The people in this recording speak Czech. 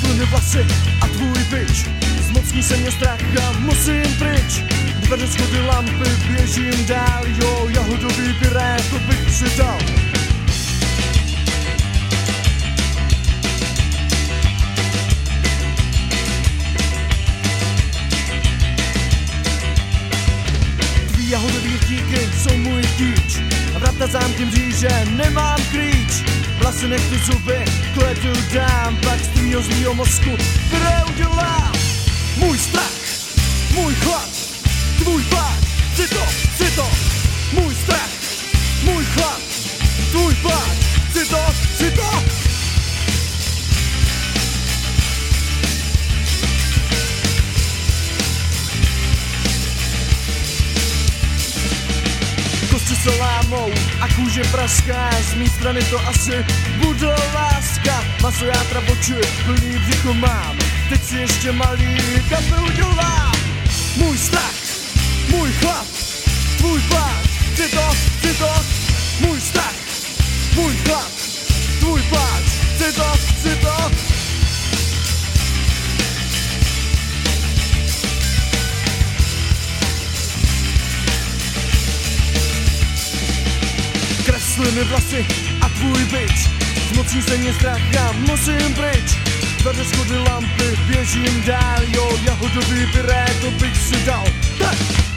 Kresleny vlasy a tvůj bič, zmocní se mě strach a musím pryč. Dveře, schody, lampy, běžím dál, jo, jahodový pyré, to bych si dal. Tvý jahodový díky jsou můj kýč a vrata zámkem říže nemám klíč. Vlasy, nechty, zuby, kletu dám, pak z tvýho zlýho mozku pyré udělám. Můj strach, můj chlad, tvůj pák, si to, můj strach, můj chlad, tvůj pák, si to. Kosti se lámou a kůže praská, z mý strany to asi bude láska. Maso, játra, boči, plný břicho mám, teď si ještě malý kafe udělám. Můj strach, můj chlad, tvůj pák, si to, můj strach, můj chlad, tvůj pák, si to. Kresleny vlasy a tvůj bič, zmocní se mě strach a musím pryč. Dveře, schody, lampy, běžím dál, jo, jahodový pyré, to bych si dal. Tak.